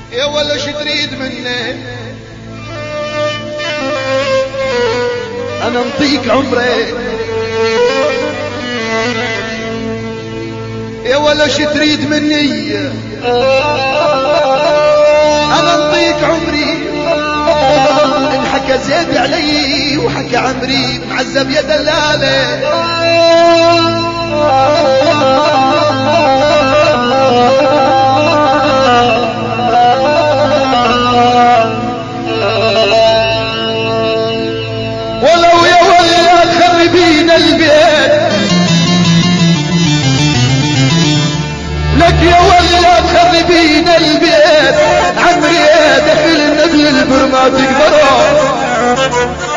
يا ولا شي تريد مني انا نطيك عمري، يا ولا شي تريد مني انا نطيك عمري. ان حكى زيد علي وحكى عمري معذب يا دلاله، ولو يا ولا تخربين البيت لك، يا ولا تخربين البيت عمري دخل النبل البر ما تقدروا.